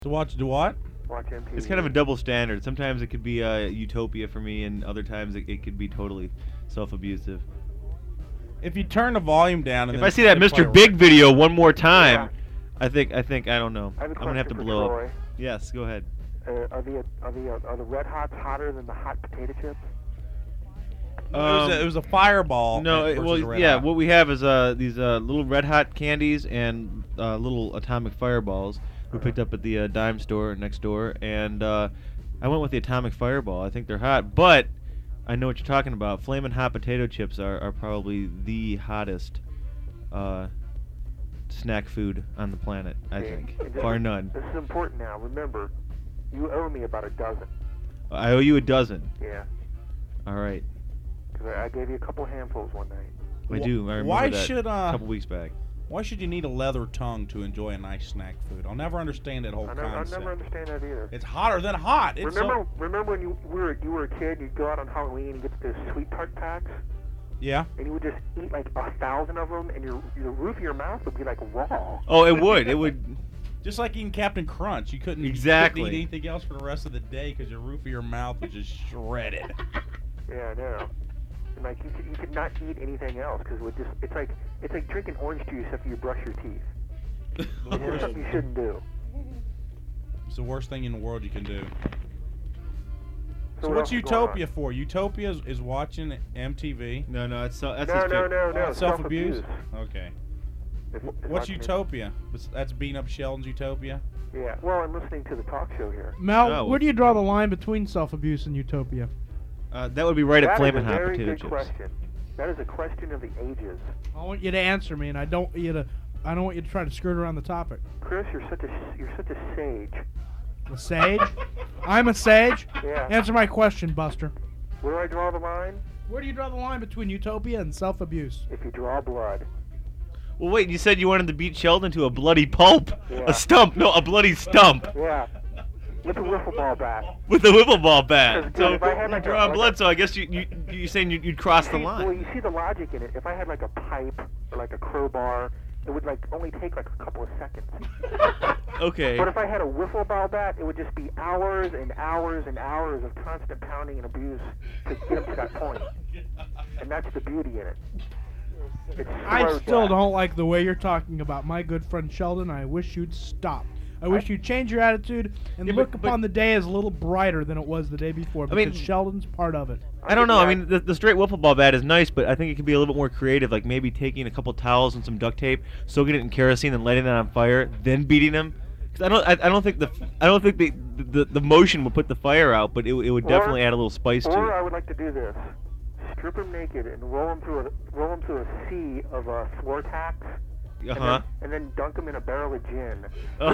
To watch what? Watch MTV. It's kind of a double standard. Sometimes it could be utopia for me, and other times it could be totally self-abusive. If you turn the volume down, and If then I see that play Mr. Big video one more time, Yeah. I think I don't know. I have a I'm gonna have to question blow for up. Troy. Yes, go ahead. Are the Red Hots hotter than the hot potato chips? it was a Fireball. No, versus well, a Red yeah. Hot. What we have is these little Red Hot candies and little atomic fireballs we picked up at the dime store next door, and I went with the atomic fireball. I think they're hot, but I know what you're talking about. Flamin' hot potato chips are probably the hottest snack food on the planet. I think, bar none. This is important now. Remember, you owe me about a dozen. I owe you a dozen. Yeah, All right, because I gave you a couple handfuls one night. I do. I remember Why that should a couple weeks back. Why should you need a leather tongue to enjoy a nice snack food? I'll never understand that whole I'll concept. never understand that either. It's hotter than hot. It's Remember when you were a kid, you'd go out on Halloween and get those sweet tart packs, yeah. and you would just eat like 1,000 of them, and the roof of your mouth would be like raw. Oh, it would. It would. Just like eating Captain Crunch, you couldn't Exactly. eat anything else for the rest of the day because your roof of your mouth was just shredded. Yeah, I know. And like you could not eat anything else because it's like drinking orange juice after you brush your teeth. It's just something you shouldn't do. It's the worst thing in the world you can do. So what what's else is going Utopia for? Utopia is watching MTV. No, that's No, his no. Self-abuse? Okay. It's What's watching it. Utopia? That's beating up Sheldon's Utopia? Yeah. Well, I'm listening to the talk show here. Mel, Oh. where do you draw the line between self-abuse and utopia? That would be right at That is Flamin' a Hot very Potato good Chips. question. That is a question of the ages. I want you to answer me, and I don't want you to try to skirt around the topic. Chris, you're such a sage. A sage? I'm a sage? Yeah. Answer my question, Buster. Where do I draw the line? Where do you draw the line between utopia and self-abuse? If you draw blood. Well, wait, you said you wanted to beat Sheldon to a bloody pulp? Yeah. A stump? No, a bloody stump. Yeah. With a wiffle ball bat. With a wiffle ball bat. Because So if I had you're like drawing a- blood, so I guess you're saying you'd cross the Well, line. you see the logic in it. If I had like a pipe or like a crowbar, it would like only take like a couple of seconds. Okay. But if I had a wiffle ball bat, it would just be hours and hours and hours of constant pounding and abuse to get him to that point. And that's the beauty in it. It's I slow still death. don't like the way you're talking about my good friend Sheldon. I wish you'd stop. I wish you'd change your attitude and Yeah, look but- upon the day as a little brighter than it was the day before, I mean- because Sheldon's part of it. I don't know. I mean, the straight wiffle ball bat is nice, but I think it could be a little bit more creative, like maybe taking a couple towels and some duct tape, soaking it in kerosene, and lighting it on fire, then beating him. Because I don't think the motion would put the fire out, but it would definitely add a little spice to Or I it. would like to do this: strip him naked and roll him through a sea of floor tacks, and then dunk him in a barrel of gin.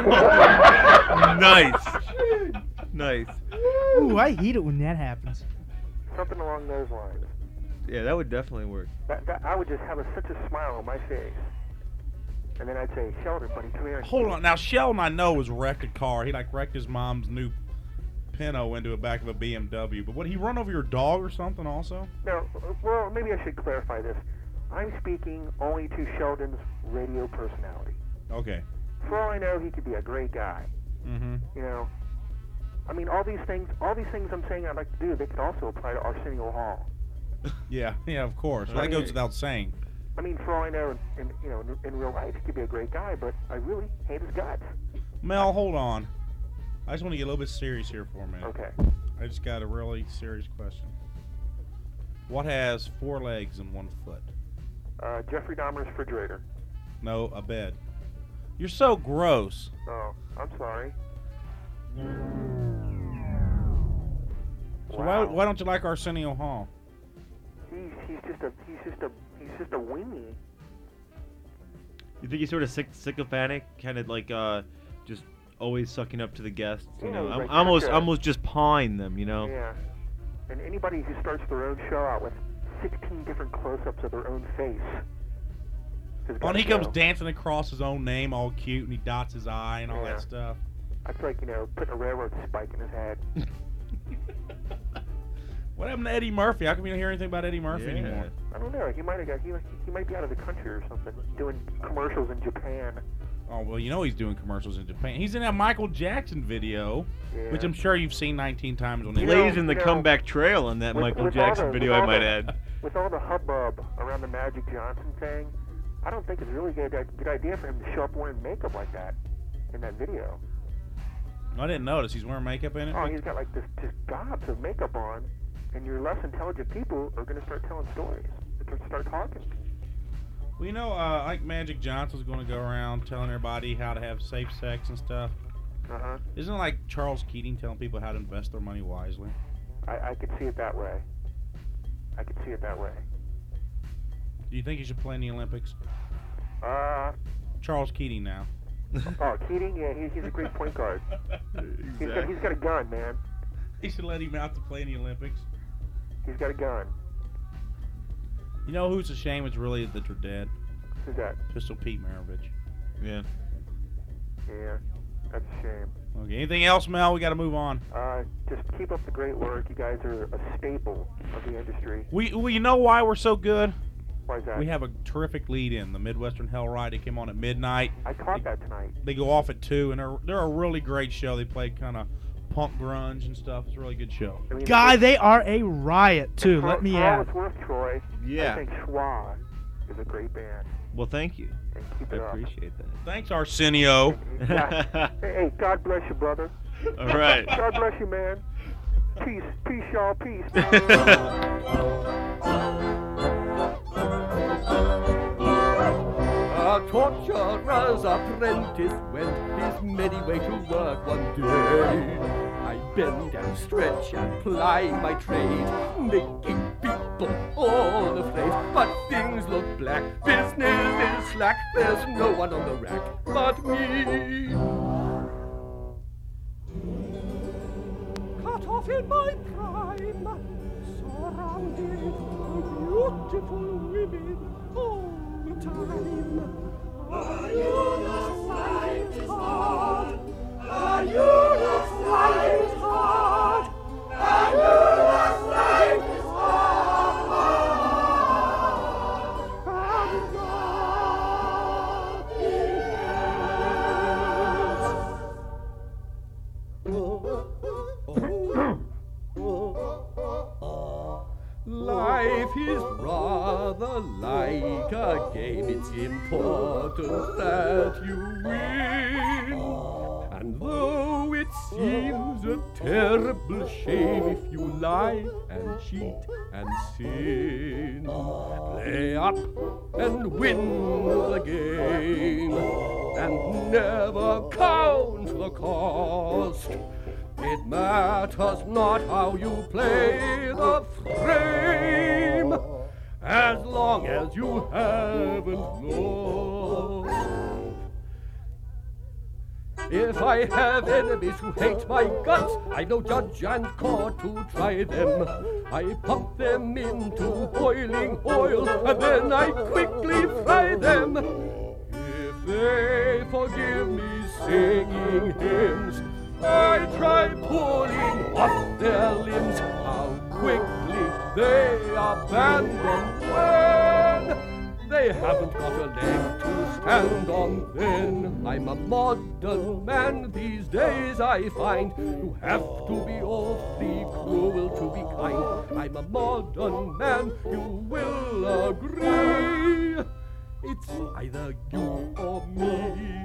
Nice. Nice. Ooh, I hate it when that happens. Something along those lines. Yeah, that would definitely work. That I would just have such a smile on my face. And then I'd say, Sheldon, buddy, come here. Hold on. Now, Sheldon, I know, was wrecked a car. He, wrecked his mom's new Pinto into the back of a BMW. But would he run over your dog or something also? No, well, maybe I should clarify this. I'm speaking only to Sheldon's radio personality. Okay. For all I know, he could be a great guy. Mm-hmm. You know? I mean, all these things I'm saying I'd like to do, they could also apply to Arsenio Hall. Yeah, of course. Well, that goes without saying. I mean, for all I know, in real life, he could be a great guy, but I really hate his guts. Mel, hold on. I just want to get a little bit serious here for a minute. Okay. I just got a really serious question. What has 4 legs and 1 foot? Jeffrey Dahmer's refrigerator. No, a bed. You're so gross. Oh, I'm sorry. So Wow. why don't you like Arsenio Hall? He's just a weenie. You think he's sort of sycophantic, kind of like just always sucking up to the guests? You Yeah, know, he's like almost just pawing them. You know. Yeah. And anybody who starts their own show out with 16 different close-ups of their own face. When he comes dancing across his own name all cute and he dots his I and all Yeah. that stuff. That's like, putting a railroad spike in his head. What happened to Eddie Murphy? How come you don't hear anything about Eddie Murphy anymore? I don't know. He might be out of the country or something, doing commercials in Japan. Oh, well, you know he's doing commercials in Japan. He's in that Michael Jackson video, Yeah. which I'm sure you've seen 19 times on You know, Instagram. Blazing the you know, comeback trail on that Michael with all Jackson the- video, with I all might the- add. With all the hubbub around the Magic Johnson thing, I don't think it's a really good idea for him to show up wearing makeup like that in that video. I didn't notice. He's wearing makeup in it? Oh, he's got like this just gobs of makeup on, and your less intelligent people are going to start telling stories. They're going to start talking. Well, you know, like Magic Johnson's going to go around telling everybody how to have safe sex and stuff. Uh-huh. Isn't it like Charles Keating telling people how to invest their money wisely? I could see it that way. I could see it that way. Do you think he should play in the Olympics? Uh, Charles Keating now. oh, Keating? Yeah, he's a great point guard. He's got a gun, man. He should let him out to play in the Olympics. He's got a gun. You know who's a shame it's really that they're dead? Who's that? Pistol Pete Maravich. Yeah. Yeah, that's a shame. Okay, anything else, Mel? We got to move on. Just keep up the great work. You guys are a staple of the industry. We know why we're so good? Why is that? We have a terrific lead in the Midwestern Hell Ride. It came on at midnight. I caught that tonight. They go off at 2, and they're a really great show. They play kind of punk grunge and stuff. It's a really good show. I mean, Guy, they are a riot too. Let me for all add. it's worth, Troy, Yeah. I think Schwa is a great band. Well, thank you. And keep I it up. appreciate that. Thanks, Arsenio. Yeah. Hey, God bless you, brother. All right. God bless you, man. Peace, y'all, peace. A torturer's apprentice went his merry way to work one day. I bend and stretch and ply my trade, making people all afraid. But things look black, business is slack, there's no one on the rack but me. Cut off in my prime, surrounded by beautiful women all the time. Are you not flying hard? Are you not flying hard? Are you not flying Life is rather like a game. It's important that you win. And though it seems a terrible shame if you lie and cheat and sin, play up and win the game and never count the cost. It matters not how you play the frame, as long as you haven't lost. If I have enemies who hate my guts, I know judge and court to try them. I pump them into boiling oil, and then I quickly fry them. If they forgive me singing hymns, I try pulling off their limbs. How quickly they abandon when they haven't got a leg to stand on then. I'm a modern man these days, I find. You have to be awfully cruel to be kind. I'm a modern man, you will agree. It's either you or me.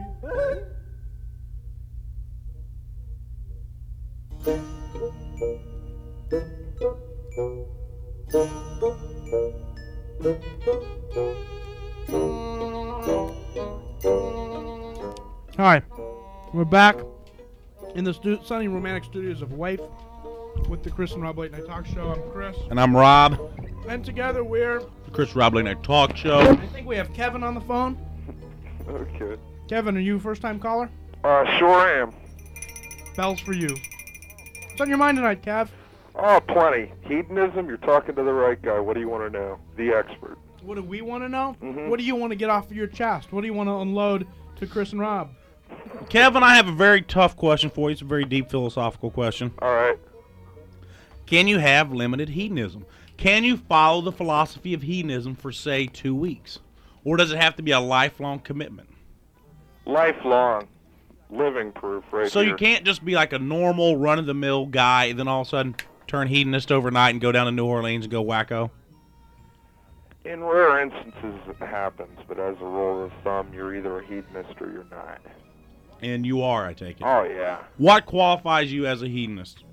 All right, we're back in the sunny romantic studios of Wife with the Chris and Rob Late Night Talk Show. I'm Chris, And I'm Rob. and together we're. The Chris Rob Late Night Talk Show. I think we have Kevin on the phone. Okay. Kevin, are you a first-time caller? Sure am. Bells for you. What's on your mind tonight, Kev? Oh, plenty. Hedonism, you're talking to the right guy. What do you want to know? The expert. What do we want to know? Mhm. What do you want to get off of your chest? What do you want to unload to Chris and Rob? Kevin, I have a very tough question for you. It's a very deep philosophical question. All right. Can you have limited hedonism? Can you follow the philosophy of hedonism for, say, 2 weeks? Or does it have to be a lifelong commitment? lifelong living proof right So here. you can't just be like a normal run-of-the-mill guy and then all of a sudden turn hedonist overnight and go down to New Orleans and go wacko? In rare instances it happens, but as a rule of thumb, you're either a hedonist or you're not. And you are, I take it. Oh, yeah. What qualifies you as a hedonist?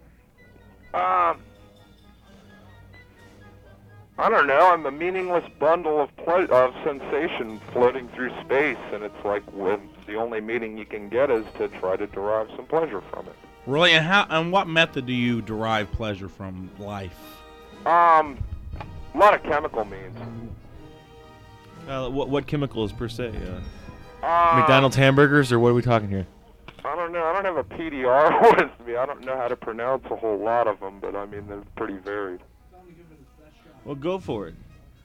I don't know. I'm a meaningless bundle of sensation floating through space, and it's like when the only meaning you can get is to try to derive some pleasure from it. Really? And what method do you derive pleasure from life? A lot of chemical means. What chemicals per se? McDonald's hamburgers, or what are we talking here? I don't know. I don't have a PDR with me. I don't know how to pronounce a whole lot of them, but I mean they're pretty varied. Well, go for it.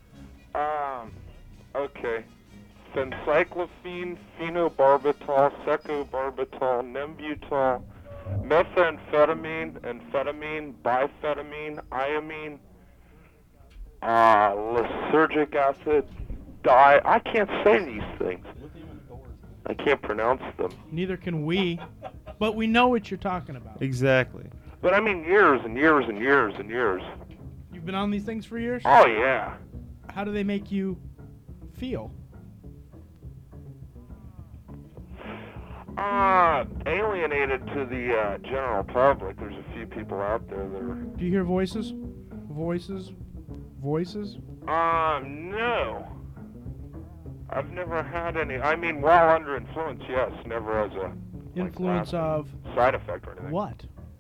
Okay. Phencyclophene, phenobarbital, secobarbital, nembutol, methamphetamine, amphetamine, biphetamine, iamine, lysergic acid, I can't say these things. I can't pronounce them. Neither can we, but we know what you're talking about. Exactly. But I mean years and years and years and years. You've been on these things for years? Oh, yeah. How do they make you feel? Alienated to the general public. There's a few people out there that are... Do you hear voices? Voices? Voices? No. I've never had any. I mean, while under influence, yes. Never as a... Influence of... side effect or anything. What?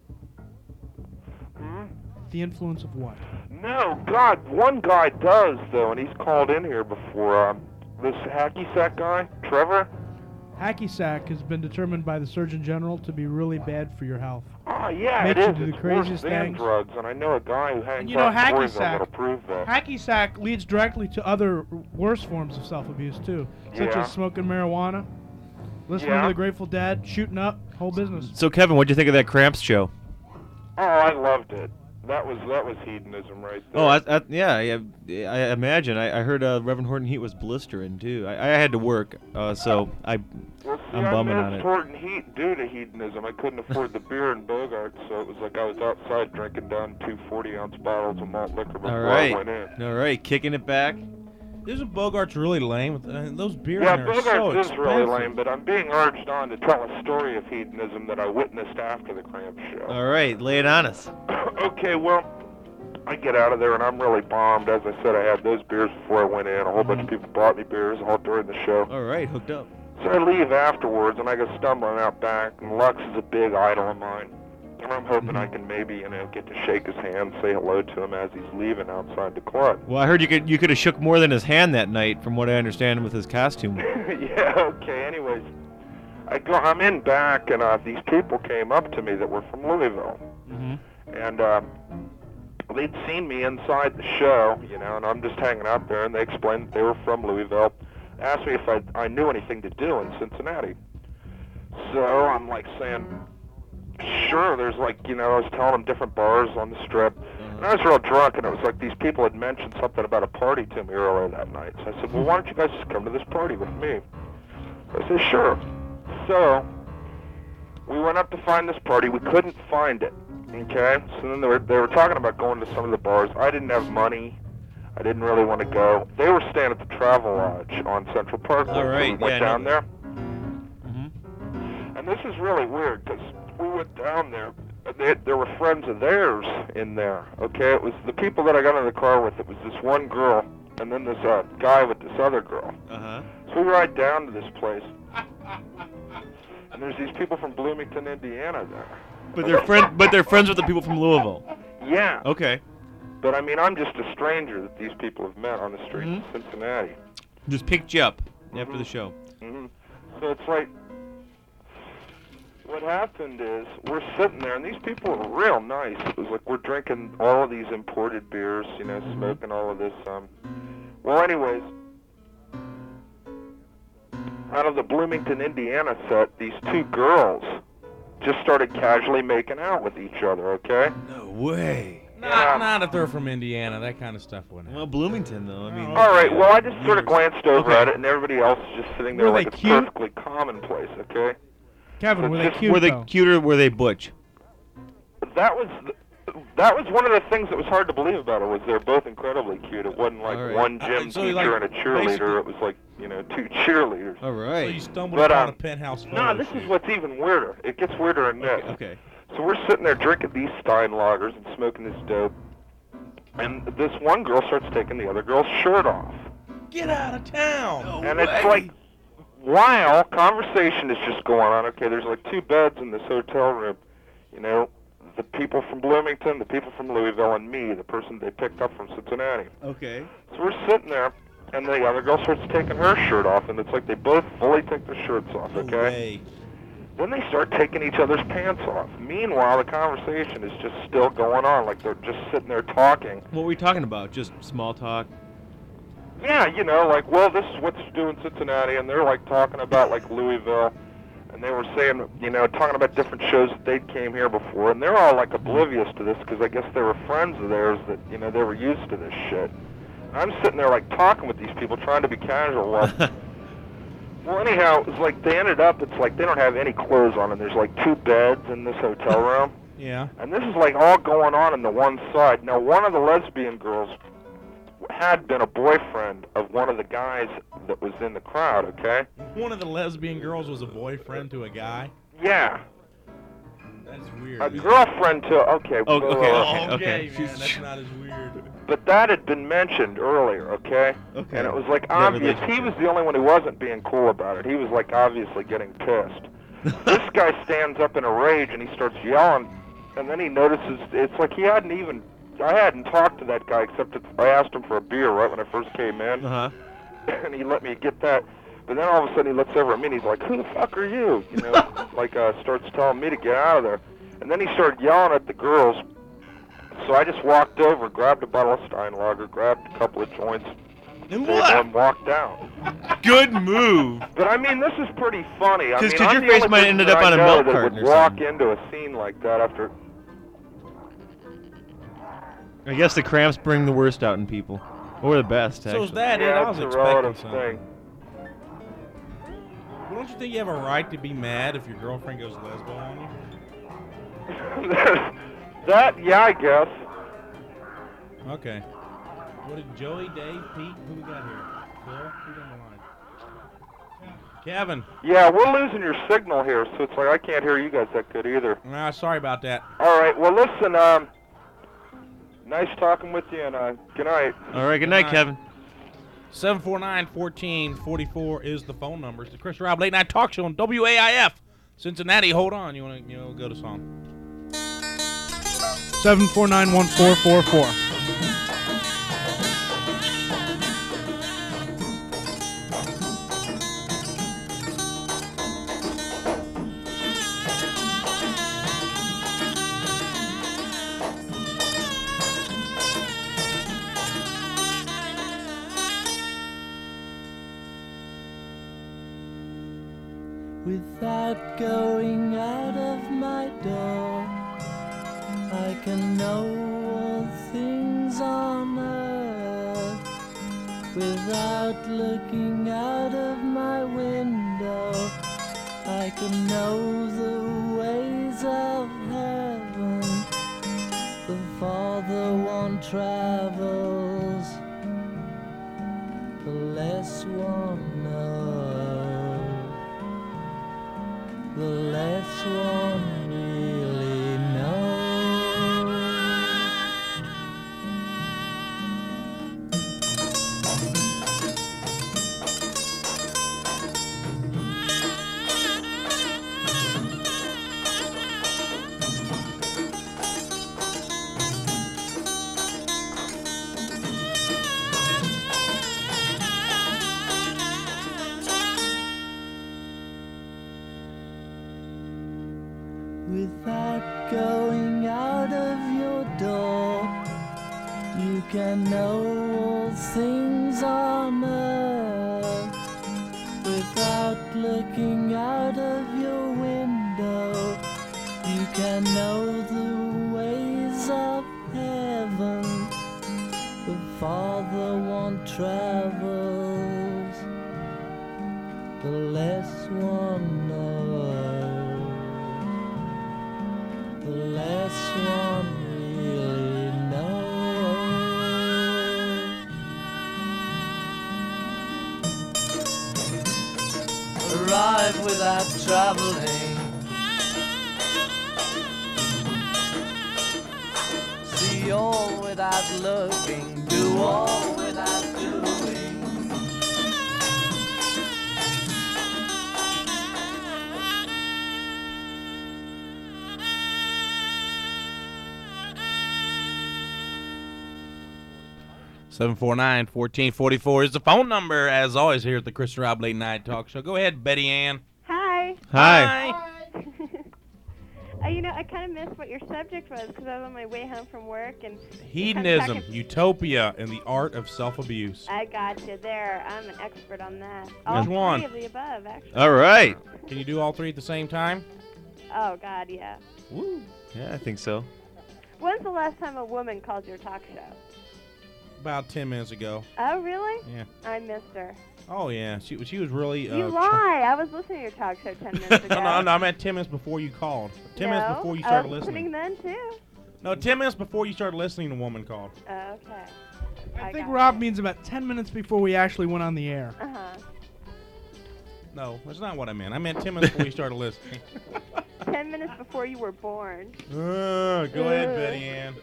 Hmm? The influence of what? No, God, one guy does, though, and he's called in here before. This hacky sack guy, Trevor. Hacky sack has been determined by the Surgeon General to be really bad for your health. Oh, yeah, Makes it you is. do the It's worse craziest than things. drugs, and I know a guy who hangs And you know, out in hacky Louisville sack. that'll prove that. Hacky sack leads directly to other worse forms of self-abuse, too, such Yeah. as smoking marijuana, listening Yeah. to the Grateful Dead, shooting up, whole business. So, Kevin, what'd you think of that Cramps show? Oh, I loved it. That was hedonism right there. Oh, yeah, I imagine. I heard Reverend Horton Heat was blistering, too. I had to work, so Well, see, I'm bumming on missed it. Horton Heat due to hedonism. I couldn't afford the beer in Bogart, so it was like I was outside drinking down 2 40-ounce bottles of malt liquor before All right. I went in. All right, kicking it back. Isn't Bogart's really lame? Those beers Yeah, in there are so Bogart is really expensive. lame, but I'm being urged on to tell a story of hedonism that I witnessed after the Cramp show. All right, lay it on us. Okay, well, I get out of there and I'm really bombed. As I said, I had those beers before I went in. A whole bunch of people bought me beers all during the show. All right, hooked up. So I leave afterwards, and I go stumbling out back, and Lux is a big idol of mine. And I'm hoping I can maybe, get to shake his hand, say hello to him as he's leaving outside the club. Well, I heard you could have shook more than his hand that night, from what I understand with his costume. Yeah, okay, anyways. I'm in back, and these people came up to me that were from Louisville. Mm-hmm. And they'd seen me inside the show, and I'm just hanging out there, and they explained that they were from Louisville. Asked me if I knew anything to do in Cincinnati. So I'm like saying, sure, there's I was telling them different bars on the strip. And I was real drunk, and it was like these people had mentioned something about a party to me earlier that night. So I said, well, why don't you guys just come to this party with me? I said, sure. So we went up to find this party. We couldn't find it. Okay? So then they were talking about going to some of the bars. I didn't have money. I didn't really want to go. They were staying at the Travel Lodge on Central Park. All right, So we went yeah, down there. Mm-hmm. And this is really weird because we went down there. There were friends of theirs in there. Okay? It was the people that I got in the car with. It was this one girl and then this guy with this other girl. Uh-huh. So we ride down to this place. And there's these people from Bloomington, Indiana there. But they're friends with the people from Louisville. Yeah. Okay. But I mean, I'm just a stranger that these people have met on the streets of Cincinnati. Just picked you up after the show. Hmm. So it's like, what happened is, we're sitting there, and these people were real nice. It was like we're drinking all of these imported beers, smoking all of this. Well, anyways, out of the Bloomington, Indiana set, these two girls just started casually making out with each other, okay? No way. Not if they're from Indiana. That kind of stuff wouldn't happen. Well, Bloomington though. I mean. All right, well, I just sort of glanced over Okay. at it, and everybody else is just sitting there Were like they it's cute? perfectly commonplace, okay? Kevin, were they cute? Were they though? cute or were they butch? That was one of the things that was hard to believe about it, was they're both incredibly cute. It wasn't like All right. one gym So, teacher like, and a cheerleader. basically- It was like, two cheerleaders. All So right. you stumbled But, upon a penthouse photo No, this shoot. is what's even weirder. It gets weirder than this. Okay. So we're sitting there drinking these Stein lagers and smoking this dope, and this one girl starts taking the other girl's shirt off. Get out of town. And it's like, while conversation is just going on, okay, there's like 2 beds in this hotel room, the people from Bloomington, the people from Louisville, and me, the person they picked up from Cincinnati. Okay. So we're sitting there, and the other girl starts taking her shirt off, and it's like they both fully take their shirts off, No okay? way. Then they start taking each other's pants off. Meanwhile, the conversation is just still going on, like they're just sitting there talking. What were we talking about? Just small talk. Yeah, like, well, this is what's doing Cincinnati, and they're like talking about like Louisville, and they were saying, talking about different shows that they'd came here before, and they're all like oblivious to this because I guess they were friends of theirs that, they were used to this shit. And I'm sitting there like talking with these people, trying to be casual. Well, anyhow, it's like they ended up, it's like they don't have any clothes on, and there's like 2 beds in this hotel room. Yeah. And this is like all going on the one side. Now, one of the lesbian girls had been a boyfriend of one of the guys that was in the crowd, okay? One of the lesbian girls was a boyfriend to a guy. Yeah. That's weird. A man. girlfriend to, okay. Oh, well, okay, Oh, okay. okay, man. That's not as weird. But that had been mentioned earlier, okay? Okay. And it was like Never obvious. listened He to was it. the only one who wasn't being cool about it. He was like obviously getting pissed. This guy stands up in a rage and he starts yelling, and then he notices it's like I hadn't talked to that guy except I asked him for a beer right when I first came in, Uh huh. and he let me get that. But then all of a sudden he looks over at me and he's like, "Who the fuck are you?" Starts telling me to get out of there. And then he started yelling at the girls. So I just walked over, grabbed a bottle of Steinlager, grabbed a couple of joints, and walked out. Good move. But I mean, this is pretty funny. I 'Cause mean, your I'm the face only might have person ended that up I on a know milk that carton would or walk something. into a scene like that after. I guess the cramps bring the worst out in people, or the best. So Actually. is that it? Yeah, I was it's a expecting relative something. thing. Well, don't you think you have a right to be mad if your girlfriend goes lesbo on you? Yeah, I guess. Okay. What did Joey, Dave, Pete? Who we got here? Phil? Who's on the line? Kevin. Yeah, we're losing your signal here, so it's like I can't hear you guys that good either. Ah, sorry about that. All right, well, listen, nice talking with you, and good night. All right. Good night, Good night. Kevin. 749-1444 is the phone number. It's the Chris Rob Late Night Talk Show on WAIF. Cincinnati, hold on. You want to go to song? 749-1444. Without going out of my door, I can know all things on earth. Without looking out of my window, I can know the ways of heaven. The farther one travels, the less one knows. The less one really knows. Without going out of your door, you can know all things on earth. Without looking out of your window, you can know the ways of heaven. farther one travels, the less one knows, the less one really knows. Arrive without traveling, see all without looking, do all without doing. Seven 1444 is the phone number, as always, here at the Chris and Rob Late Night Talk Show. Go ahead, Betty Ann. Hi. Hi. I kind of missed what your subject was because I was on my way home from work and Hedonism, talking- utopia, and the art of self-abuse. I got you there. I'm an expert on that. Which All one? three of the above, actually. All right. Can you do all three at the same time? Oh God, yeah. Woo. Yeah, I think so. When's the last time a woman called your talk show? About 10 minutes ago. Oh really? Yeah. I missed her. Oh, yeah. She was really... You lie. I was listening to your talk show 10 minutes ago. no, I meant 10 minutes before you called. 10 minutes No, before you I started was listening. listening then too. No, 10 minutes before you started listening, a woman called. Okay. I think got Rob you. means about 10 minutes before we actually went on the air. Uh-huh. No, that's not what I meant. I meant 10 minutes before you started listening. 10 minutes before you were born. Go ahead, Betty Ann.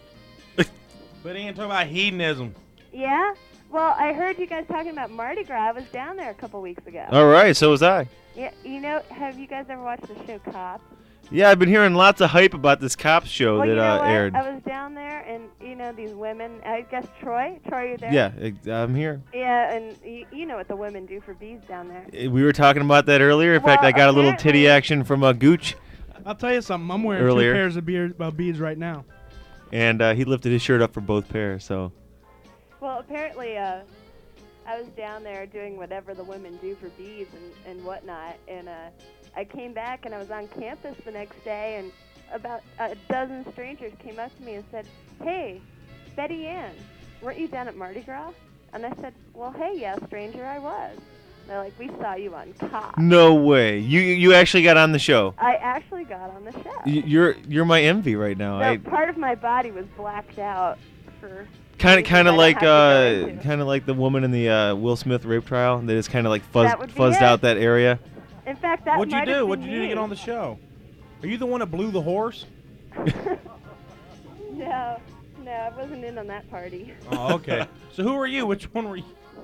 Betty Ann, talk about hedonism. Yeah? Well, I heard you guys talking about Mardi Gras. I was down there a couple weeks ago. All right, so was I. Yeah, have you guys ever watched the show Cops? Yeah, I've been hearing lots of hype about this Cops show Well, that you know what? aired. I was down there, and these women. I guess Troy, you there? Yeah, I'm here. Yeah, and you know what the women do for bees down there. We were talking about that earlier. In fact, Well, I got a little titty apparently- action from Gooch, I'll tell you something. I'm wearing Earlier. 2 pairs of beads right now. and he lifted his shirt up for both pairs. So Well, apparently, I was down there doing whatever the women do for bees and whatnot, and I came back and I was on campus the next day, and about a dozen strangers came up to me and said, "Hey, Betty Ann, weren't you down at Mardi Gras?" And I said, "Well, hey, yeah, stranger, I was." They're like, "We saw you on Cops." no way, you actually got on the show. I actually got on the show. You're my envy right now. No, part of my body was blacked out for. Kind reasons I of don't like have to go into. kind of like the woman in the Will Smith rape trial that is kind of like That would be fuzzed it. out that area. In fact, that What'd you might have do? been What'd you do to get on the show? Are you the one that blew the horse? No, I wasn't in on that party. Oh, okay. So who are you? Which one were you?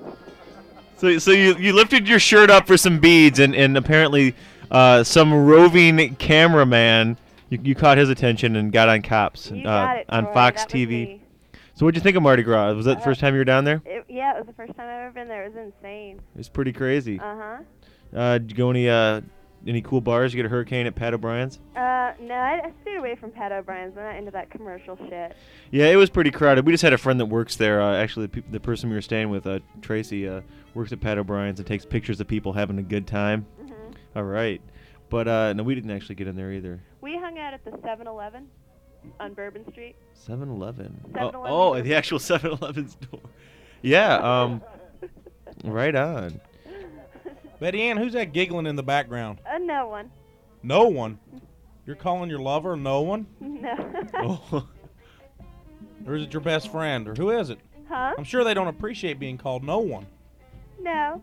So you lifted your shirt up for some beads, and apparently some roving cameraman you caught his attention and got on Cops You got it, on Troy. Fox That was TV. me. So what'd you think of Mardi Gras? Was that the first time you were down there? Yeah, it was the first time I've ever been there. It was insane. It was pretty crazy. Uh-huh. Did you go any cool bars? You get a hurricane at Pat O'Brien's? No, I stayed away from Pat O'Brien's. I'm not into that commercial shit. Yeah, it was pretty crowded. We just had a friend that works there. Actually, the person we were staying with, Tracy, works at Pat O'Brien's and takes pictures of people having a good time. Mhm. All right. But no, we didn't actually get in there either. We hung out at the 7-Eleven on Bourbon Street. 7-Eleven. 7-Eleven. Oh, the actual 7-Eleven store. Yeah, right on. Betty Ann, who's that giggling in the background? No one. No one. You're calling your lover no one? No. Oh. Or is it your best friend? Or who is it? Huh? I'm sure they don't appreciate being called no one. No.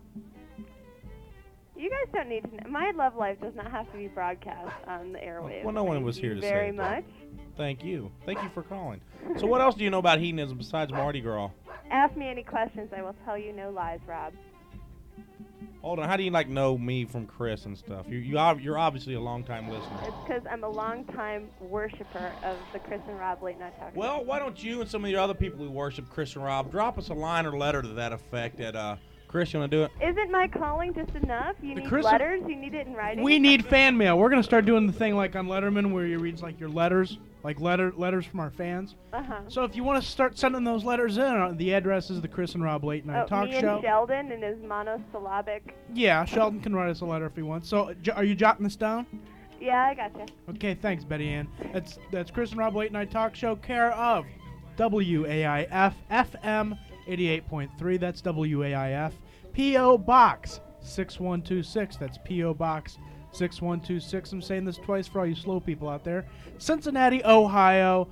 You guys don't need to know. My love life does not have to be broadcast on the airwaves. Well, no one Thank was you here to say very it, though. much. Thank you. Thank you for calling. So what else do you know about hedonism besides Mardi Gras? Ask me any questions. I will tell you no lies, Rob. Hold on. How do you know me from Chris and stuff? You're obviously a long-time listener. It's because I'm a longtime worshiper of the Chris and Rob Late Night Talk. Well, why don't you and some of the other people who worship Chris and Rob drop us a line or letter to that effect at Chris, you want to do it? Isn't my calling just enough? You The need Chris- letters? You need it in writing? We need fan mail. We're gonna start doing the thing like on Letterman where you reads like your letters, like letters from our fans. Uh-huh. So if you want to start sending those letters in, the address is the Chris and Rob Late Night Talk me Show. and Sheldon and his monosyllabic. Yeah, Sheldon can write us a letter if he wants. So are you jotting this down? Yeah, I gotcha. Okay, thanks, Betty Ann. That's Chris and Rob Late Night Talk Show, care of WAIF FM 88.3. That's WAIF. P.O. Box 6126. That's P.O. Box 6126. I'm saying this twice for all you slow people out there. Cincinnati, Ohio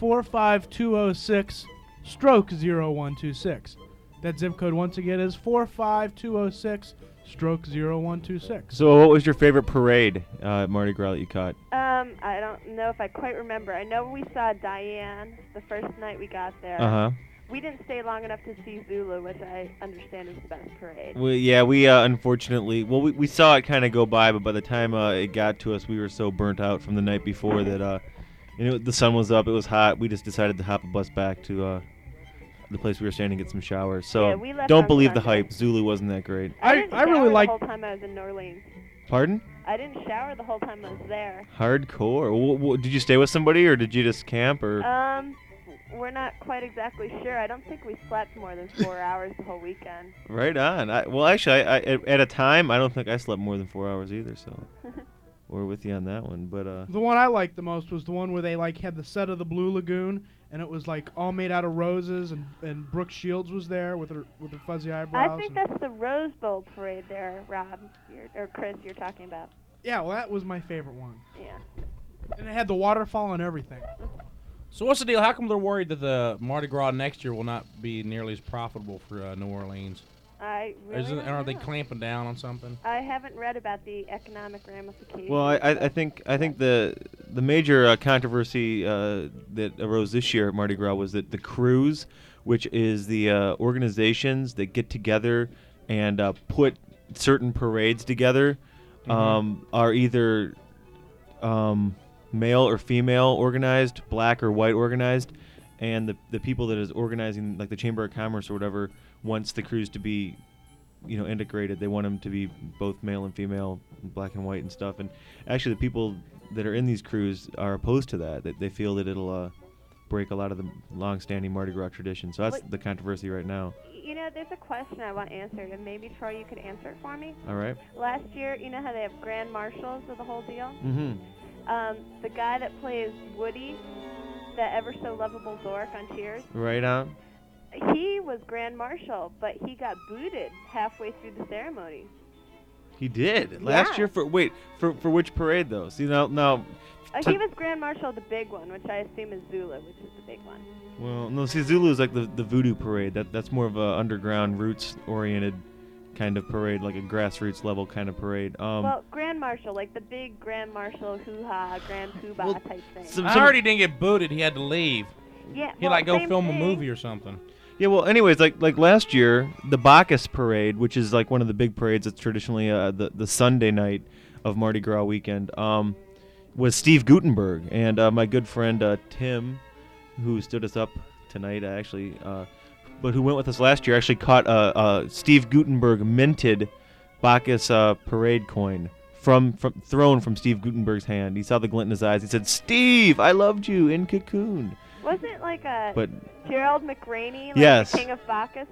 45206 stroke 0126. That zip code once again is 45206 stroke 0126. So what was your favorite parade at Mardi Gras that you caught? I don't know if I quite remember. I know we saw Diane the first night we got there. Uh-huh. We didn't stay long enough to see Zulu, which I understand is the best parade. We unfortunately, we saw it kind of go by, but by the time it got to us, we were so burnt out from the night before that the sun was up, it was hot. We just decided to hop a bus back to the place we were staying to get some showers. So Yeah, we left don't on believe the Sunday. hype. Zulu wasn't that great. I didn't shower really like- the whole time I was in New Orleans. Pardon? I didn't shower the whole time I was there. Hardcore. Did you stay with somebody or did you just camp or? We're not quite exactly sure. I don't think we slept more than 4 hours the whole weekend. Right on. Actually, at a time, I don't think I slept more than 4 hours either. So we're with you on that one. But The one I liked the most was the one where they had the set of the Blue Lagoon, and it was all made out of roses, and Brooke Shields was there with her fuzzy eyebrows. I think that's the Rose Bowl parade there, Rob, or Chris, you're talking about. Yeah, well, that was my favorite one. Yeah. And it had the waterfall and everything. So what's the deal? How come they're worried that the Mardi Gras next year will not be nearly as profitable for New Orleans? I really don't Are they know. clamping down on something? I haven't read about the economic ramifications. well, I think the major controversy that arose this year at Mardi Gras was that the cruise, which is the organizations that get together and put certain parades together, are either male or female organized, black or white organized, and the people that is organizing, like the Chamber of Commerce or whatever, wants the cruise to be, integrated. They want them to be both male and female, black and white and stuff. And actually, the people that are in these crews are opposed to that. They feel that it'll break a lot of the long-standing Mardi Gras tradition. So that's the controversy right now. There's a question I want answered, and maybe, Troy, you could answer it for me. All right. Last year, you know how they have grand marshals of the whole deal? Mm-hmm. The guy that plays Woody, that ever so lovable dork on Cheers, Right on. he was grand marshal, but he got booted halfway through the ceremony. He did last year for which parade though? See now. He was grand marshal of the big one, which I assume is Zulu, which is the big one. Well, no. See, Zulu is like the voodoo parade. That's more of a underground, roots-oriented kind of parade, like a grassroots level kind of parade. Well, grand marshal, like the big grand marshal hoo-ha, grand poobah type thing. I heard he didn't get booted. He had to leave. Yeah, He go film a movie or something. Yeah, well, anyways, like last year, the Bacchus Parade, which is like one of the big parades that's traditionally the Sunday night of Mardi Gras weekend, was Steve Gutenberg. And my good friend Tim, who stood us up tonight, actually, but who went with us last year, actually caught a Steve Gutenberg minted Bacchus parade coin thrown from Steve Gutenberg's hand. He saw the glint in his eyes. He said, "Steve, I loved you in Cocoon." Wasn't it like But Gerald McRaney, like Yes. the king of Bacchus?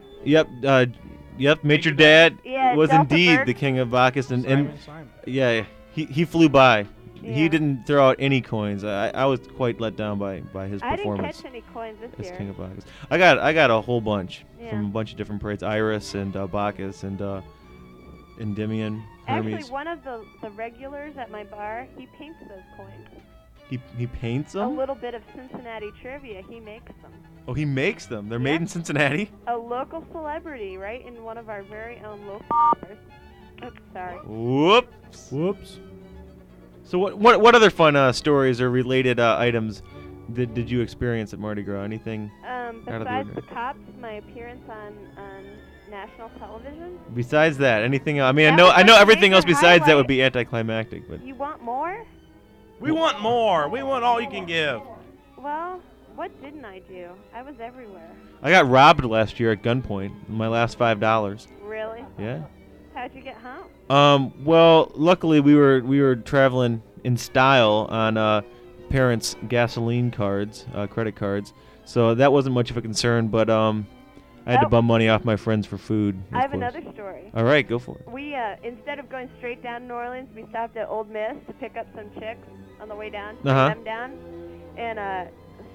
Yep, Major Dad Yeah, was Delta indeed Bird. the king of Bacchus, and Simon. yeah, he flew by. Yeah. He didn't throw out any coins. I was quite let down by his I didn't performance catch any coins this as year. king of Bacchus. I got a whole bunch Yeah. from a bunch of different parades: Iris and Bacchus and Endymion, Hermes. Actually, one of the regulars at my bar, he paints those coins. He paints A them. little bit of Cincinnati trivia, he makes them. Oh, he makes them. They're Yeah. made in Cincinnati. A local celebrity, right in one of our very own local bars. Oops, sorry. Whoops. So what other fun stories or related items did you experience at Mardi Gras? Anything out of the Besides the ordinary? cops, my appearance on national television. Besides that, anything else? I mean, That I know was I know my everything else major besides that highlight. would be anticlimactic, but You want more? We want more. We want all you can give. Well, what didn't I do? I was everywhere. I got robbed last year at gunpoint. My last $5. Really? Yeah. How'd you get home? Well, luckily we were traveling in style on parents' gasoline cards, credit cards, so that wasn't much of a concern. But I had to Oh. bum money off my friends for food. I have of course. another story. All right, go for it. We, instead of going straight down to New Orleans, we stopped at Old Miss to pick up some chicks on the way down, bring Uh-huh. them down. And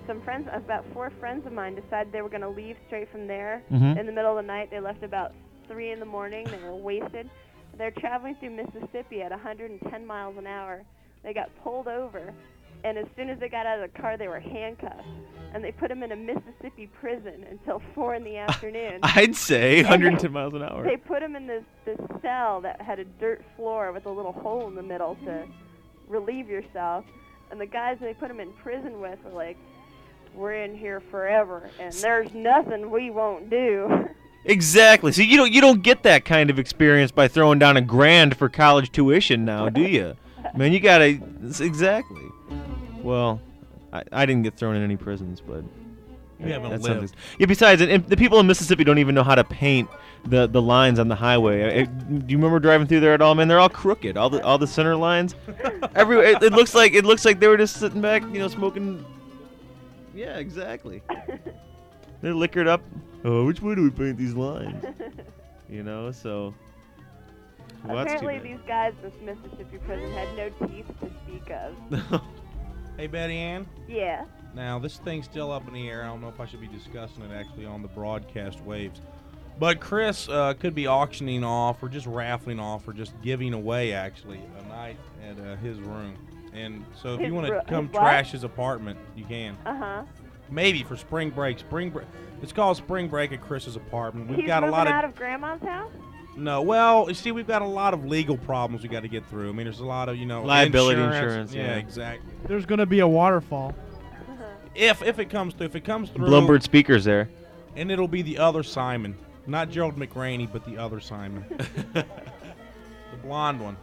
about 4 friends of mine decided they were going to leave straight from there. Mhm. In the middle of the night, they left about 3 in the morning. They were wasted. They're traveling through Mississippi at 110 miles an hour. They got pulled over, and as soon as they got out of the car, they were handcuffed. And they put them in a Mississippi prison until 4 in the afternoon. I'd say 110 miles an hour. They put them in this cell that had a dirt floor with a little hole in the middle to relieve yourself. And the guys they put them in prison with were like, "We're in here forever, and there's nothing we won't do." Exactly. So you don't get that kind of experience by throwing down $1,000 for college tuition now, do you? Man, you gotta exactly. Well, I didn't get thrown in any prisons, but You haven't that's lived. something. Yeah. Besides, and the people in Mississippi don't even know how to paint the lines on the highway. Do you remember driving through there at all, man? They're all crooked. All the center lines. It looks like they were just sitting back, smoking. Yeah, exactly. They're liquored up. Oh, which way do we paint these lines? So. Well, that's too Apparently, bad. these guys in this Mississippi prison had no teeth to speak of. Hey, Betty Ann. Yeah. Now, this thing's still up in the air. I don't know if I should be discussing it actually on the broadcast waves. But Chris could be auctioning off or just raffling off or just giving away, actually, a night at his room. And so if you want to come his what? trash his apartment, you can. Uh-huh. Maybe for spring break. It's called Spring Break at Chris's apartment. We've He's got a moving lot out of... of Grandma's house? No, well, you see, we've got a lot of legal problems we got to get through. I mean, there's a lot of, Liability insurance, Yeah, yeah. exactly. There's going to be a waterfall. If it comes through, Blumberg speakers there. and it'll be the other Simon, not Gerald McRaney, but the other Simon, the blonde one.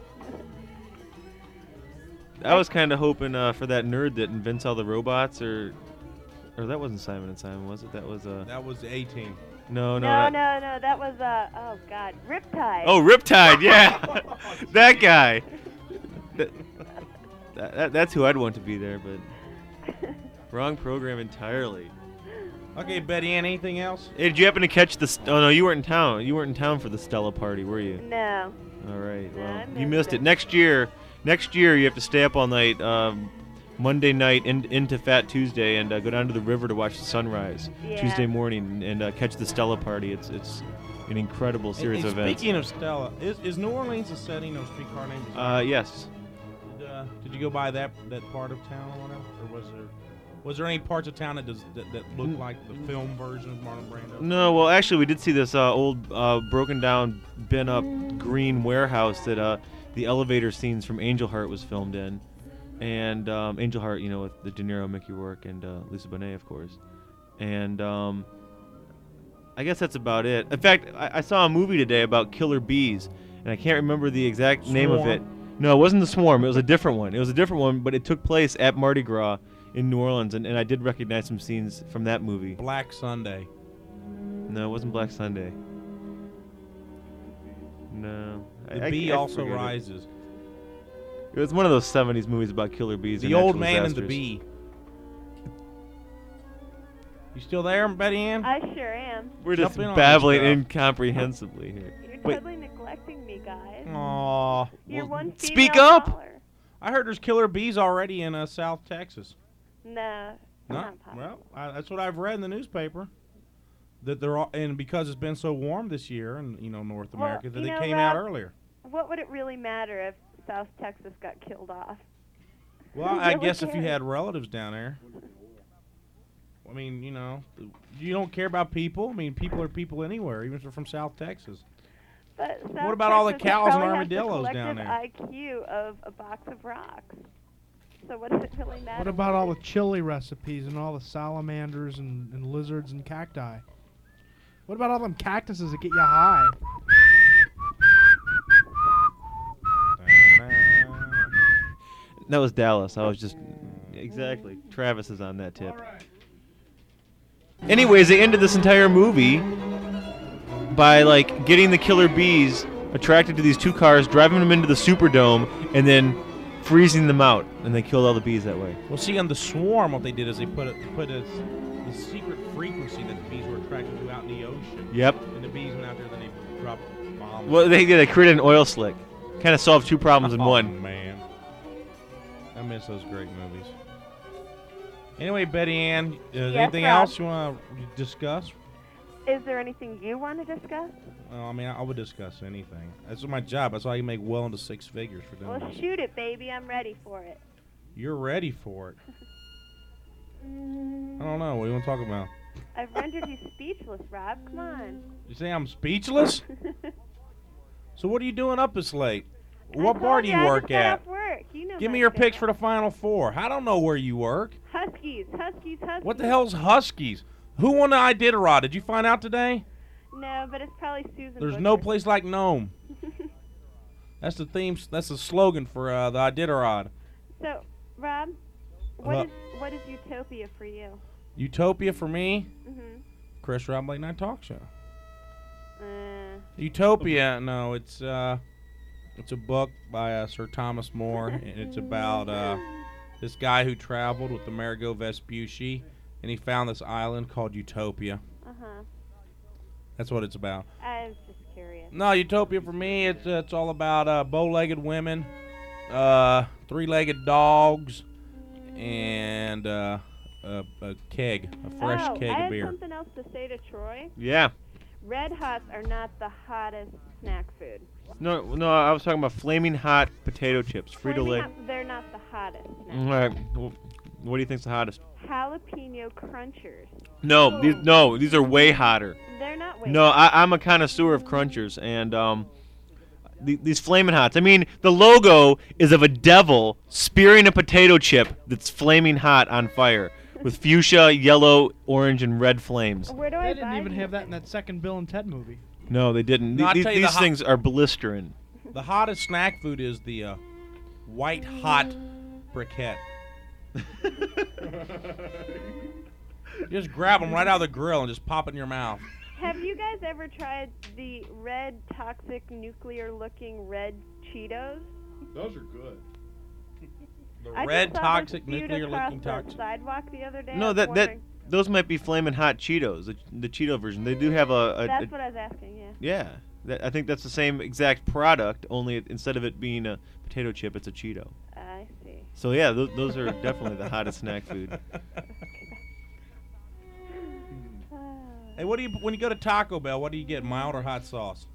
I was kind of hoping for that nerd that invents all the robots, or that wasn't Simon and Simon, was it? That was That was the 18. no. No, that was, oh, God, Riptide. Oh, Riptide, yeah, that guy. That's who I'd want to be there, but wrong program entirely. Okay, Betty Ann, anything else? Hey, did you happen to catch the? Oh no, you weren't in town. You weren't in town for the Stella party, were you? No. All right. No, Well, I you missed missed it. it. Next year, you have to stay up all night, Monday night into Fat Tuesday, and go down to the river to watch the sunrise Yeah. Tuesday morning, and catch the Stella party. It's an incredible series And of events. Speaking of Stella, is New Orleans a setting of Streetcar Named Desire? Yes. Did you go by that part of town or whatever, or was there any parts of town that looked like the film version of Marlon Brando? No, well, actually, we did see this old, broken down, bent up green warehouse that the elevator scenes from Angel Heart was filmed in, and Angel Heart, with the De Niro, Mickey Rourke, and Lisa Bonet, of course, and I guess that's about it. In fact, I saw a movie today about killer bees, and I can't remember the exact name of it. No, it wasn't The Swarm. It was a different one. But it took place at Mardi Gras in New Orleans, and I did recognize some scenes from that movie. Black Sunday. No, it wasn't Black Sunday. No. The Bee I also forget it. rises. It was one of those 70s movies about killer bees. The and Old natural Man and the disasters. Bee. You still there, Betty Ann? I sure am. We're Jump just in on babbling this stuff. incomprehensibly here. You're Wait. totally neglecting me, guys. Aw. You're one female speak up. caller. I heard there's killer bees already in South Texas. No. No? Not possible. Well, that's what I've read in the newspaper. That they're all, and because it's been so warm this year in North Well, America, that you they know, came out Rob, earlier. What would it really matter if South Texas got killed off? Well, Who I really guess if you cares? had relatives down there. I mean, you don't care about people. I mean, people are people anywhere, even if they're from South Texas. But South What about all the Texas cows and probably has armadillos the down collective IQ of a box of rocks. So what does it really matter? What about all the chili recipes and all the salamanders and lizards and cacti? What about all them cactuses that get you high? That was Dallas. I was just exactly. Travis is on that tip. Anyways, they ended this entire movie by getting the killer bees attracted to these two cars, driving them into the Superdome, and then freezing them out, and they killed all the bees that way. Well, see, on the Swarm, what they did is they put the secret frequency that the bees were attracted to out in the ocean. Yep. And the bees went out there, then they dropped bombs. Well, they created an oil slick. Kind of solved two problems in Oh, one. man. I miss those great movies. Anyway, Betty Ann, Yes, anything Rob? else you want to discuss? Is there anything you want to discuss? Well, I mean, I would discuss anything. That's my job. That's why I can make well into six figures for doing Well, this. shoot it, baby. I'm ready for it. You're ready for it. I Mm, don't know. What do you want to talk about? I've rendered you speechless, Rob. Come on. You say I'm speechless? So what are you doing up this late? I What bar told do you you I work just got at? off work. You know Give my me your picks schedule. for the Final Four. I don't know where you work. Huskies. What the hell's Huskies? Who won the Iditarod? Did you find out today? No, but it's probably Susan. There's no Butcher. place like Nome. That's the theme. That's the slogan for the Iditarod. So, Rob, Uh, what is utopia for you? Utopia for me, Mhm. Chris Rob Late Night Talk Show. Uh, Utopia, no, it's a book by Sir Thomas More, and it's about this guy who traveled with Amerigo Vespucci, and he found this island called Utopia. uh-huh. That's what it's about. I was just curious. No, Utopia for me, it's all about bow-legged women, three-legged dogs, and a keg, a fresh oh, keg I of had beer. something else to say to Troy. Yeah. Red Hots are not the hottest snack food. No, I was talking about flaming hot potato chips, Flaming Frito-Lay. Hot- they're not the hottest snack. All right. Well, what do you think's the hottest? Jalapeno crunchers. No, these are way hotter. They're not way. No, I'm a connoisseur of crunchers, and these flaming hots. I mean, the logo is of a devil spearing a potato chip that's flaming hot on fire with fuchsia, yellow, orange, and red flames. Where do They I didn't buy even these? have that in that second Bill and Ted movie. No, they didn't. No, I'll tell you These the hot- things are blistering. The hottest snack food is the white hot briquette. Just grab them right out of the grill and just pop it in your mouth. Have you guys ever tried the red, toxic, nuclear-looking red Cheetos? Those are good. The I red, just saw one toxic, spewed nuclear-looking across toxic. the sidewalk the other day. I No, was that wondering- those might be flaming hot Cheetos, the Cheeto version. They do have That's what I was asking. Yeah. yeah. I think that's the same exact product, only instead of it being a potato chip, it's a Cheeto. I see. So yeah, those are definitely the hottest snack food. Hey, what do you when you go to Taco Bell? What do you get, mild or hot sauce?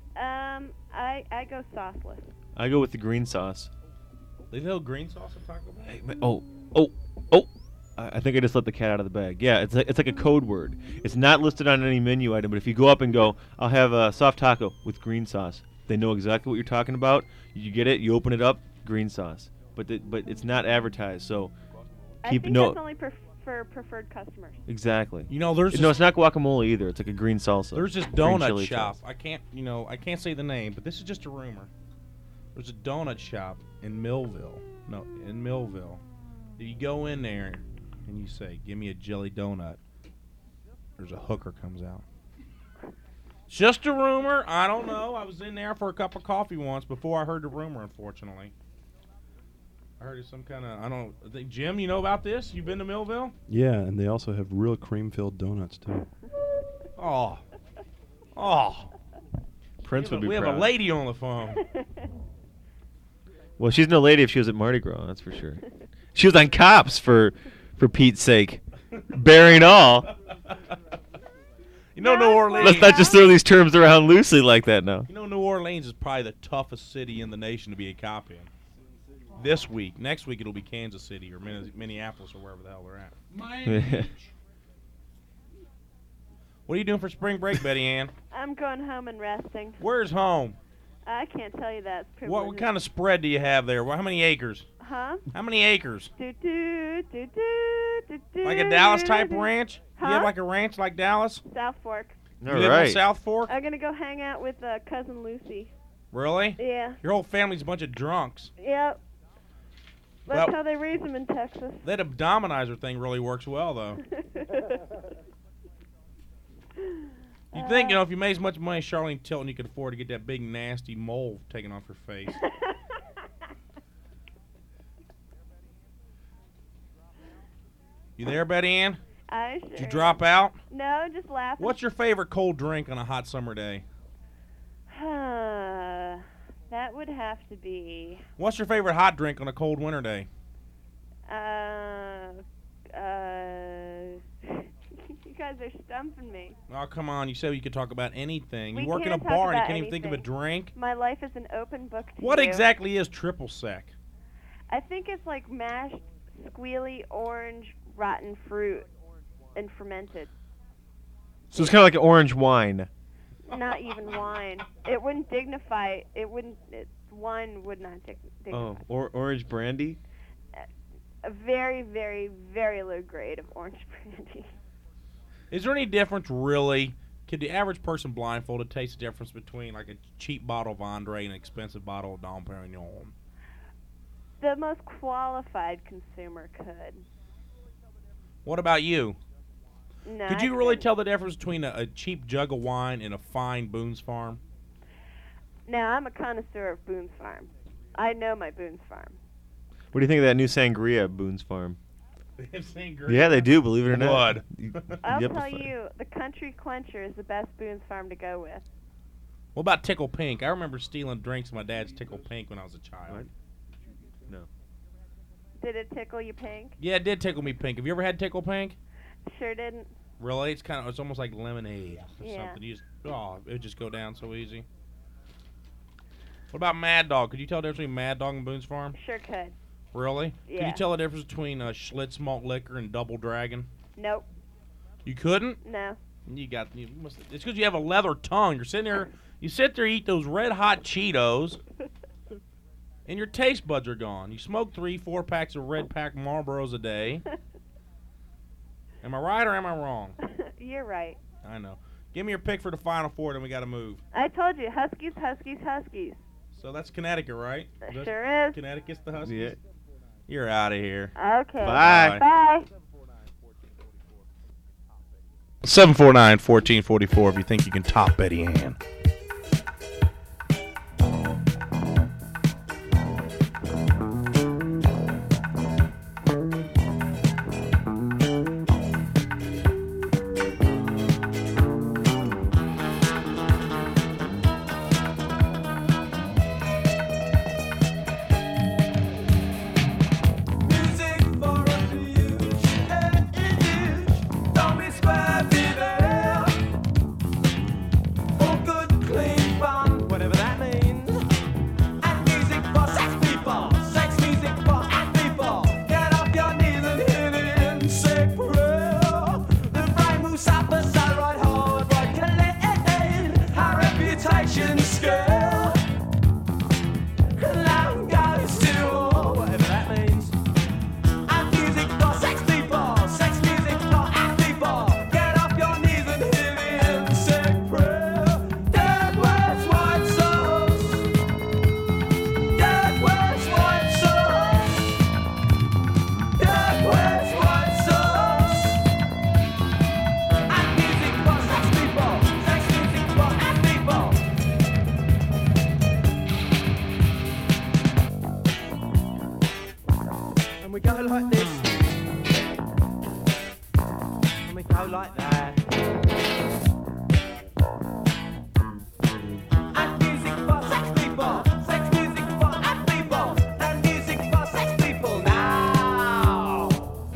I go sauceless. I go with the green sauce. They sell green sauce at Taco Bell. Hey, oh! I think I just let the cat out of the bag. Yeah, it's like a code word. It's not listed on any menu item, but if you go up and go, I'll have a soft taco with green sauce. They know exactly what you're talking about. You get it, you open it up, green sauce. But it's not advertised, so I keep think no. that's only for preferred customers. Exactly. You know, there's No, it's not guacamole either. It's like a green salsa. There's this Green donut chili shop. sauce. I can't say the name, but this is just a rumor. There's a donut shop in Millville. No, in Millville. You go in there and you say, "Give me a jelly donut." There's a hooker comes out. It's just a rumor. I don't know. I was in there for a cup of coffee once before I heard the rumor. Unfortunately, I heard it's some kind of I think Jim, you know about this? You been to Millville? Yeah, and they also have real cream-filled donuts too. Oh. Prince would be We have proud. a lady on the phone. Well, she's no lady if she was at Mardi Gras, that's for sure. She was on Cops for Pete's sake, bearing all. You know, New Orleans. Let's not just throw these terms around loosely like that now. You know, New Orleans is probably the toughest city in the nation to be a cop in. This week. Next week, it'll be Kansas City or Minneapolis or wherever the hell they're at. What are you doing for spring break, Betty Ann? I'm going home and resting. Where's home? I can't tell you that. It's What privileges. kind of spread do you have there? How many acres? Huh? How many acres? Do, do, do, do, do, do, Like a Dallas type do. ranch? Huh? You have like a ranch like Dallas? South Fork. You All live right. on South Fork? I'm gonna go hang out with cousin Lucy. Really? Yeah. Your whole family's a bunch of drunks. Yep. That's Well- how they raise them in Texas. That abdominizer thing really works well, though. You think, if you made as much money as Charlene Tilton, you could afford to get that big, nasty mole taken off your face. You there, Betty Ann? I sure. Did you drop out? No, just laughing. What's your favorite cold drink on a hot summer day? That would have to be What's your favorite hot drink on a cold winter day? guys are stumping me. Oh, come on. You said you could talk about anything. We You work in a can't talk bar and you about can't even think of a anything. drink? My life is an open book to What you. exactly is triple sec? I think it's like mashed, squealy orange, rotten fruit, and fermented. So it's kind of like an orange wine. Not even wine. It wouldn't dignify. Wine would not dignify. Oh, orange brandy? A very, very, very low grade of orange brandy. Is there any difference, really? Could the average person blindfolded taste the difference between like a cheap bottle of Andre and an expensive bottle of Dom Perignon? The most qualified consumer could. What about you? No, Could I you really couldn't. tell the difference between a cheap jug of wine and a fine Boone's Farm? Now, I'm a connoisseur of Boone's Farm. I know my Boone's Farm. What do you think of that new sangria at Boone's Farm? They have sangria. Yeah, they do, believe it or not. Blood. I'll Yep, tell it's fine. you, the Country Quencher is the best Boone's Farm to go with. What about Tickle Pink? I remember stealing drinks from my dad's Tickle Pink when I was a child. What? No. Did it tickle you pink? Yeah, it did tickle me pink. Have you ever had Tickle Pink? Sure didn't. Really? It's almost like lemonade or Yeah. something. You just it would just go down so easy. What about Mad Dog? Could you tell the difference between Mad Dog and Boone's Farm? Sure could. Really? Could Yeah. you tell the difference between Schlitz malt liquor and Double Dragon? Nope. You couldn't? No. It's because you have a leather tongue. You're sitting there. You sit there, eat those red hot Cheetos, and your taste buds are gone. You smoke 3-4 packs of red pack Marlboros a day. Am I right or am I wrong? You're right. I know. Give me your pick for the Final Four, then we got to move. I told you, Huskies, Huskies, Huskies. So that's Connecticut, right? Sure is. Connecticut's the Huskies? Yeah. You're out of here. Okay. Bye. Bye. 749-1444 if you think you can top Betty Ann. Whatever that means. And music for sex people. Sex music for ass people. Get off your knees and hit it in sick prayer. The brain moves up a side right hard, right clean. Our reputation scale. Loud goes to whatever that means. And music for sex people. Sex music for ass people. Get off your knees and hit it in sick prayer. Dead words, white souls. Dead words, white souls. Dead words, white souls. And music for sex people. Sex music for ass people. And we go like this. And we go like that. And music for sex people. Sex music for ass people. And music for sex people now.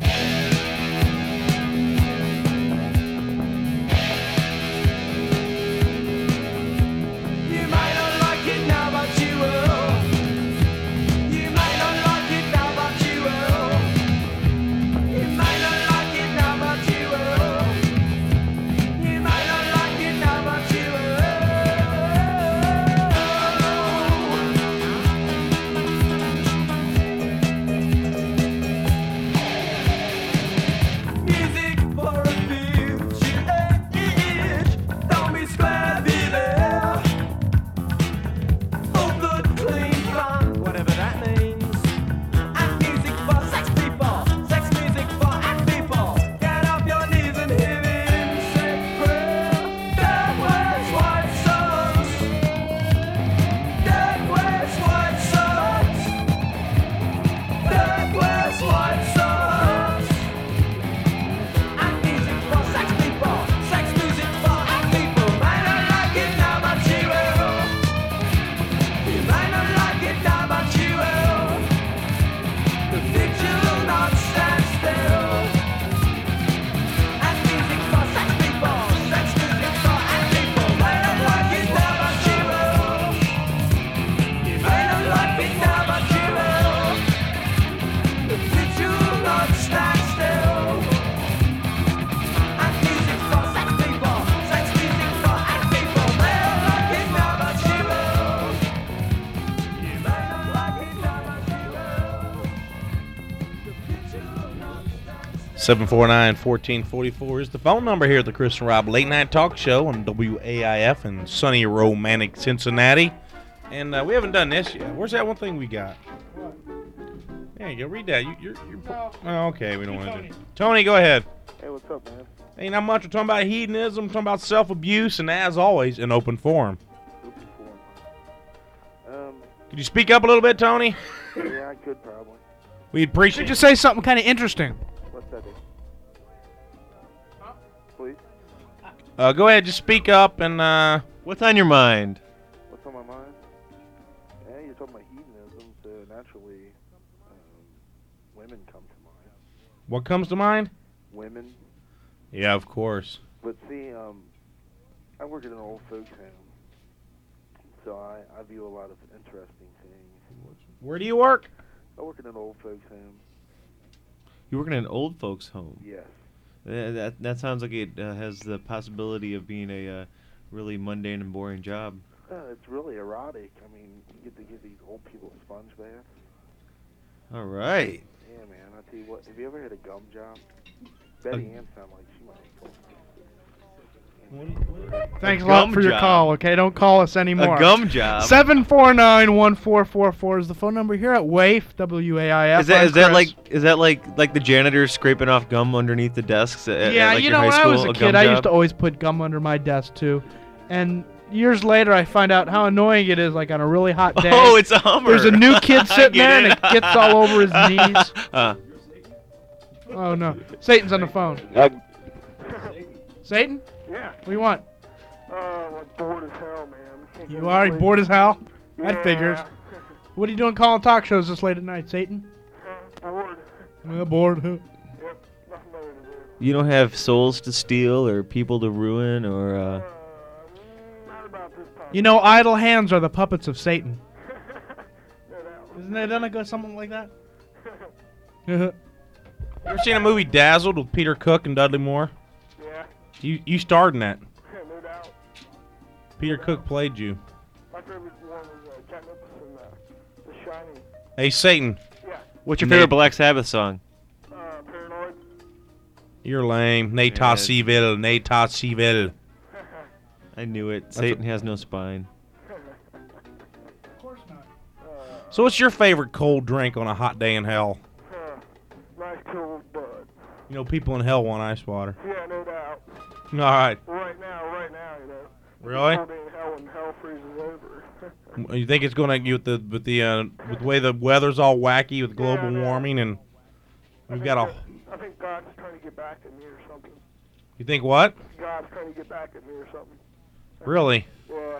You might not like it now, but you will. You might not like it now, but you will. You might not like it now, but you will. 749-1444 is the phone number here at the Chris and Rob Late Night Talk Show on WAIF in sunny, romantic Cincinnati. And we haven't done this yet. Where's that one thing we got? There you go. Read that. You're oh, okay, we don't want to do it. Tony, go ahead. Hey, what's up, man? Ain't not much. We're talking about hedonism, we're talking about self-abuse, and as always, an open forum. Open forum. Could you speak up a little bit, Tony? Yeah, I could probably. We'd appreciate Just say something kind of interesting. What's that? Please? Go ahead, just speak up and What's on your mind? What's on my mind? Yeah, you're talking about hedonism, so naturally, women come to mind. what comes to mind? Women. Yeah, of course. But see, I work at an old folks home, so I view a lot of interesting things. Where do you work? I work at an old folks home. You work in an old folks' home. Yes. That sounds like it has the possibility of being a really mundane and boring job. It's really erotic. I mean, you get to give these old people sponge baths. All right. Yeah, man. I tell you what. Have you ever had a gum job? Betty Ann sounded like she might have. Thanks a lot gum for your job. call, okay? Don't call us anymore. A gum job. 749-1444 is the phone number here at WAIF, W-A-I-F. Is that Chris. like the janitor scraping off gum underneath the desks at Yeah, like you your know, high when I school? was a gum kid, I used job? to always put gum under my desk, too. And years later, I find out how annoying it is, like on a really hot day. Oh, it's a Hummer. There's a new kid I sitting get there, and it. it gets all over his knees. Uh, Oh, no. Satan's on the phone. Satan? Yeah. What do you want? I'm bored as hell, man. Can't You go to are sleep. bored as hell? Yeah. That figures. What are you doing calling talk shows this late at night, Satan? Bored. Bored. Yep. Nothing better to do. you don't have souls to steal or people to ruin or. Not about this time. You know, idle hands are the puppets of Satan. No doubt. Isn't it done go something like that? You ever seen a movie Dazzled with Peter Cook and Dudley Moore? Yeah. You starred in that. No doubt. Peter Cook played you. My favorite one was Jack Nicholson, The Shining. Hey, Satan, Yeah. What's your Nate- favorite Black Sabbath song? Paranoid. you're lame. Nata Civil, Nata Civil. I knew it. Satan has no spine. Of course not. So what's your favorite cold drink on a hot day in hell? Nice cold bud. You know, people in hell want ice water. Yeah, no doubt. All right. Right now, you know. Really? Cold day in hell when hell freezes over. You think it's gonna with the way the weather's all wacky with global Yeah, I know. warming and we've got a. I think God's trying to get back at me or something. You think what? God's trying to get back at me or something. Really? Yeah.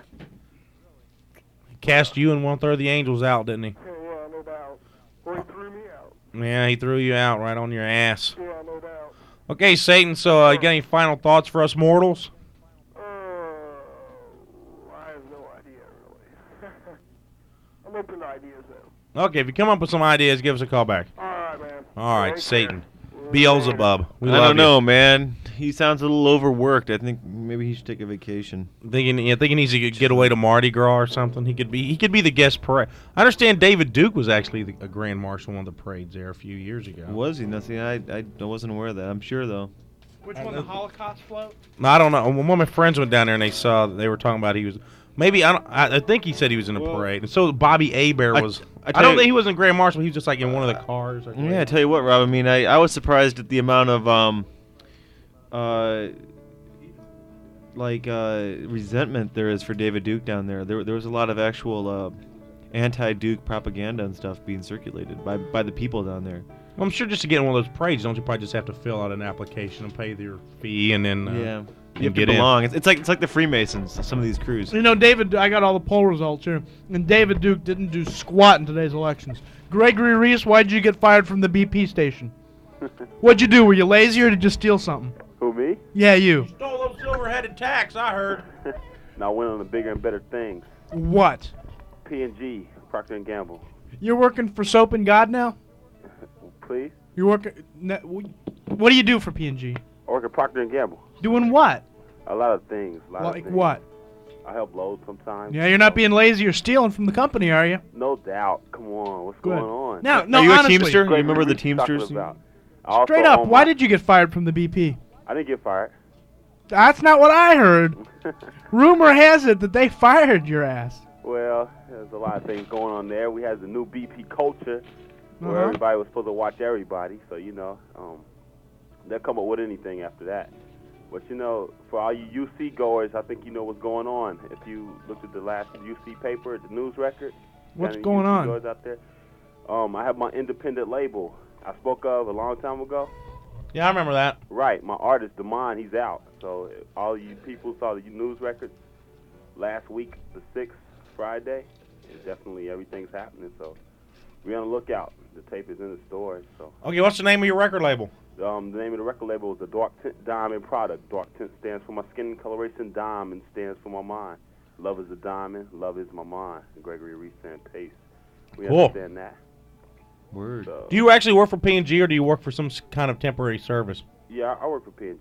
Cast you and 1/3 of the angels out, didn't he? Yeah, no doubt. Well, he threw me out. Yeah, he threw you out right on your ass. Yeah, no doubt. Okay, Satan. So, you got any final thoughts for us mortals? I have no idea, really. I'm open to ideas, though. Okay, if you come up with some ideas, give us a call back. All right, man. All right, Take Satan. care. Beelzebub. We I love don't know, man. He sounds a little overworked. I think maybe he should take a vacation. Thinking he needs to get away to Mardi Gras or something. He could be the guest parade. I understand David Duke was actually a grand marshal on the parades there a few years ago. Was he? Nothing. I wasn't aware of that. I'm sure though. Which one, the Holocaust float? No, I don't know. One of my friends went down there and they saw they were talking about he was maybe I think he said he was in a parade. And so Bobby Abear was. I tell don't you- think he was in grand marshal. He was just like in one of the cars. Or Yeah, I tell you what, Rob. I mean, I was surprised at the amount of resentment there is for David Duke down there. There was a lot of actual anti-Duke propaganda and stuff being circulated by the people down there. Well, I'm sure just to get in one of those parades, don't you probably just have to fill out an application and pay their fee and then Yeah, and you have to get in. belong. It's like the Freemasons. Some of these crews. You know, David, I got all the poll results here, and David Duke didn't do squat in today's elections. Gregory Reese, why'd you get fired from the BP station? What'd you do? Were you lazy or did you steal something? Who, me? Yeah, you. Stole those silver-headed tacks, I heard. Now I went on to bigger and better things. What? P&G, Procter & Gamble. You're working for Soap and God now? Please? You're working... What do you do for P&G? I work at Procter & Gamble. Doing what? A lot of things. Like what? I help load sometimes. Yeah, you're not being lazy or stealing from the company, are you? No doubt. Come on. What's Good. going on? Now, no, Are you honestly, a Teamster? You Gregory remember the Reese talking Teamsters? about. I also Straight up, own why my- did you get fired from the BP? I didn't get fired. That's not what I heard. Rumor has it that they fired your ass. Well, there's a lot of things going on there. We had the new BP culture where Uh-huh. everybody was supposed to watch everybody. So, they'll come up with anything after that. But, for all you UC goers, I think you know what's going on. If you looked at the last UC paper, the news record. What's any going UC on? goers out there? I have my independent label I spoke of a long time ago. Yeah, I remember that. Right, my artist, Damon, he's out. So all you people saw the news records last week, the 6th, Friday. And definitely everything's happening. So be on the lookout. The tape is in the stores. So Okay, what's the name of your record label? the name of the record label is the Dark Tint Diamond Product. Dark Tint stands for my skin coloration. Diamond stands for my mind. Love is a diamond. Love is my mind. Gregory Reese and Pace. We Cool. understand that. Word. So, Do you actually work for P&G or do you work for some kind of temporary service? yeah, I work for P&G.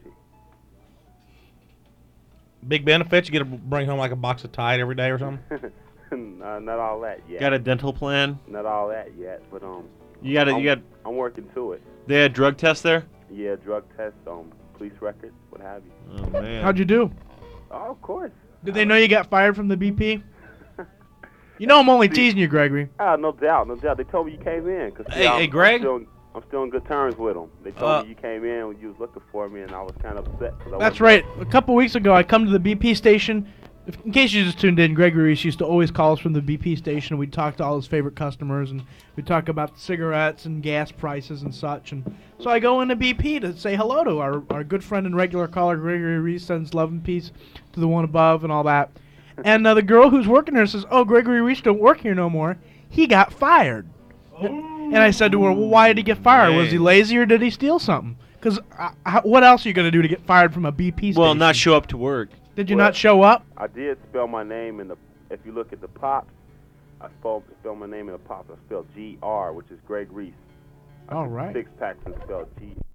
Big benefits? You get to bring home like a box of Tide every day or something? Not all that yet. Got a dental plan? Not all that yet, but I'm working to it. They had drug tests there? Yeah, drug tests, police records, what have you. Oh man. How'd you do? Oh, of course. Did they know you got fired from the BP? You know I'm only teasing you, Gregory. No doubt, no doubt. They told me you came in. Cause, Hey, Greg? I'm still in good terms with them. They told me you came in when you was looking for me, and I was kind of upset. That's right. A couple weeks ago, I come to the BP station. In case you just tuned in, Gregory Reese used to always call us from the BP station. We'd talk to all his favorite customers, and we'd talk about cigarettes and gas prices and such. And so I go into BP to say hello to our good friend and regular caller, Gregory Reese, sends love and peace to the one above and all that. And the girl who's working there says, "Oh, Gregory Reese don't work here no more. He got fired." And I said to her, "Well, why did he get fired? Was he lazy or did he steal something? Because what else are you going to do to get fired from a BP station?" Well, not show up to work. Did you not show up? I did spell my name in the. If you look at the pops, I spell my name in the pops. I spelled G-R, which is Greg Reese. All right. 6 packs and spelled G